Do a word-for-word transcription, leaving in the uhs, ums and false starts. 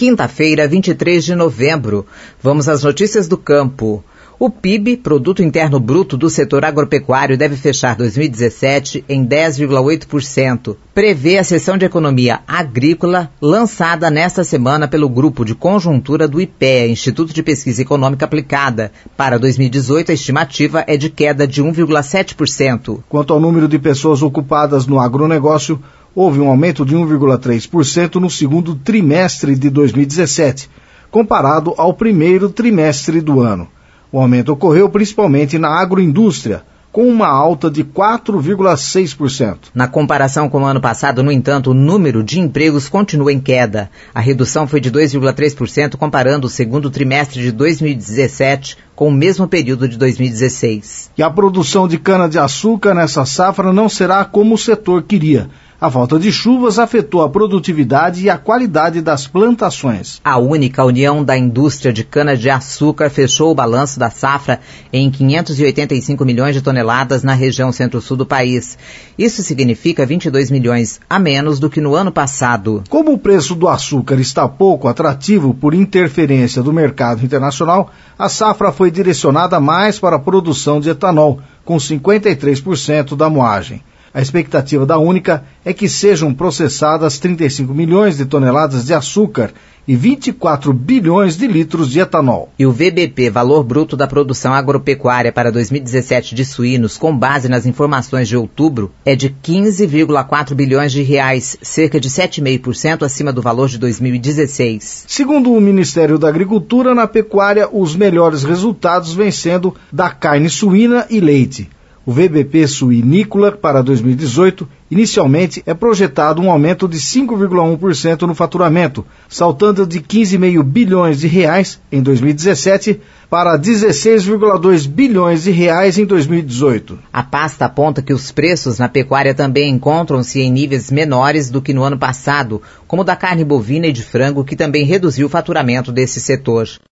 Quinta-feira, vinte e três de novembro. Vamos às notícias do campo. O P I B, Produto Interno Bruto do setor agropecuário, deve fechar dois mil e dezessete em dez vírgula oito por cento. Prevê a Seção de Economia Agrícola, lançada nesta semana pelo Grupo de Conjuntura do I P E A, Instituto de Pesquisa Econômica Aplicada. Para dois mil e dezoito, a estimativa é de queda de um vírgula sete por cento. Quanto ao número de pessoas ocupadas no agronegócio, houve um aumento de um vírgula três por cento no segundo trimestre de dois mil e dezessete, comparado ao primeiro trimestre do ano. O aumento ocorreu principalmente na agroindústria, com uma alta de quatro vírgula seis por cento. Na comparação com o ano passado, no entanto, o número de empregos continua em queda. A redução foi de dois vírgula três por cento comparando o segundo trimestre de dois mil e dezessete com o mesmo período de dois mil e dezesseis. E a produção de cana-de-açúcar nessa safra não será como o setor queria. A falta de chuvas afetou a produtividade e a qualidade das plantações. A única União da Indústria de Cana-de-Açúcar fechou o balanço da safra em quinhentos e oitenta e cinco milhões de toneladas na região centro-sul do país. Isso significa vinte e dois milhões a menos do que no ano passado. Como o preço do açúcar está pouco atrativo por interferência do mercado internacional, a safra foi direcionada mais para a produção de etanol, com cinquenta e três por cento da moagem. A expectativa da Única é que sejam processadas trinta e cinco milhões de toneladas de açúcar e vinte e quatro bilhões de litros de etanol. E o V B P, Valor Bruto da Produção Agropecuária para dois mil e dezessete de suínos, com base nas informações de outubro, é de quinze vírgula quatro bilhões de reais, cerca de sete vírgula cinco por cento acima do valor de dois mil e dezesseis. Segundo o Ministério da Agricultura, na pecuária, os melhores resultados vêm sendo da carne suína e leite. O V B P suinícola para dois mil e dezoito, inicialmente, é projetado um aumento de cinco vírgula um por cento no faturamento, saltando de quinze vírgula cinco bilhões de reais em dois mil e dezessete para dezesseis vírgula dois bilhões de reais em dois mil e dezoito. A pasta aponta que os preços na pecuária também encontram-se em níveis menores do que no ano passado, como da carne bovina e de frango, que também reduziu o faturamento desse setor.